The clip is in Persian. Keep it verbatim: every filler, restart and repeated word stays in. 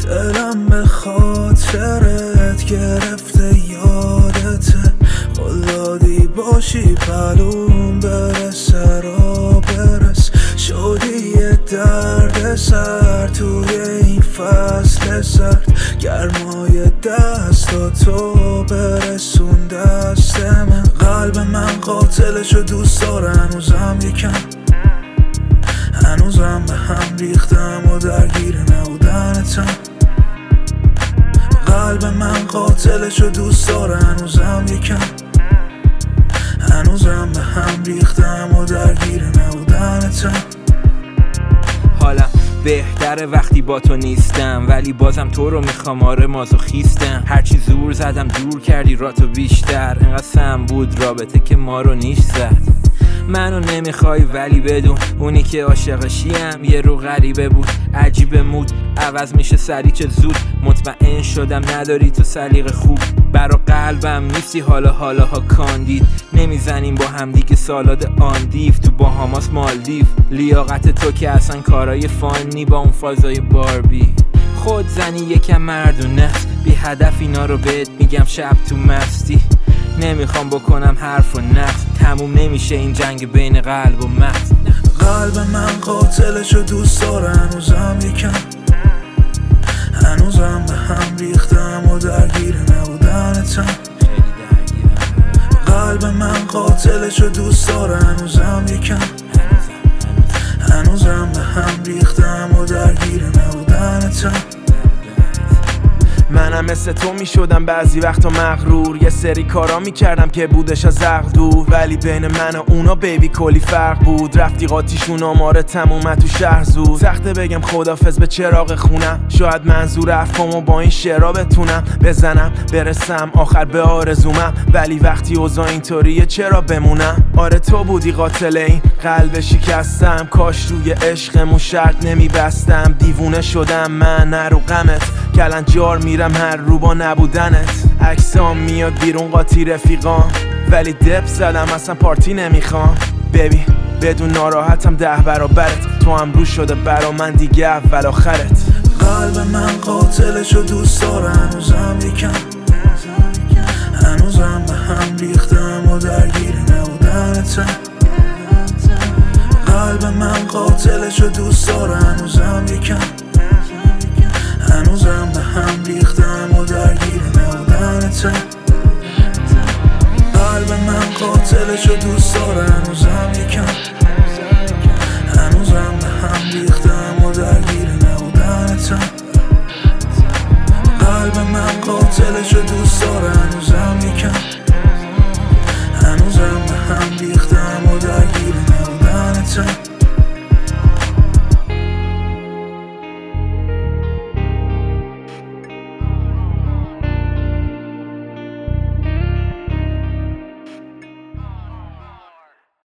دلم به خاطرت گرفته یادته، قلادی باشی پلوم برسه را برس، شدی یه درد سر توی این فصل سرد، گرمای دستاتو برسون دست من. قلب من قاتلشو دوست داره، هنوزم یکم هنوزم به هم ریختم و درگیر نبودنتم. قلب من قاتلشو دوست داره، هنوزم یکم هنوزم به هم ریختم و درگیر نبودنتم. حالم بهتره وقتی با تو نیستم، ولی بازم تو رو میخوام، آره مازوخیستم. هرچی زور زدم دور کردی راتو بیشتر، انقدر سم بود رابطه که ما رو نیش زد. منو نمیخوای ولی بدون اونی که عاشقشیم یه رو غریبه بود، عجیب مود عوض میشه سری چه زود. مطمئن شدم نداری تو سلیقه خوب، برا قلبم نیستی حالا حالاها کاندید. نمیزنیم با هم دیگه سالاد آندیف تو باهاماس مالدیف. لیاقت تو که اصلا کارای فانی با اون فازای باربی. خود زنی یکم مردونه بی هدف اینا رو بهت میگم شب تو مستی. نمیخوام بکنم حرف و نقص، تموم نمیشه این جنگ بین قلب و مغز. قلب من قاتلشو دوست داره، هنوزم یکم هنوزم به هم ریختم و درگیر نبودنتم. قلب من قاتلشو دوست داره، هنوزم یکم هنوزم به هم ریختم و درگیر نبودنتم. منم مثل تو می شدم بعضی وقتا مغرور، یه سری کارا می کردم که بودش از عقل دور، ولی بین من و اونا بیبی کلی فرق بود. رفتی قاطیشون آماره تموم تو شهر زود، سخته بگم خدافظ به چراغ خونم. شاید منظور حرفامو با این شعرها بتونم بزنم برسم آخر به آرزومم، ولی وقتی اوضاع اینطوریه چرا بمونم. آره تو بودی قاتل این قلب شکستم، کاش روی عشقمون شرط نمی بستم. دیوونه شدم من نرو غمت، کلنجار میرم هر رو با نبودنت. عکسام میاد بیرون قاطی رفیقام، ولی دپ زدم اصلا پارتی نمیخوام. ببین بدون ناراحتم ده برابرت، تو هم رو شده برا من دیگه اول آخرت. قلب من قاتلشو دوست داره، هنوزم یکم هنوزم به هم ریختم و درگیر نبودنتم. قلب من قاتلشو دوست داره، هنوزم یکم هنوزم به هم ریختم و درگیر نبودنتم. قلب من قاتلشو دوست داره، هنوزم یکم هنوزم به هم ریختم و درگیر نبودنتم. قلب من قاتلشو دوست داره، هنوزم یکم هنوزم به هم ریختم و درگیر نبودنتم.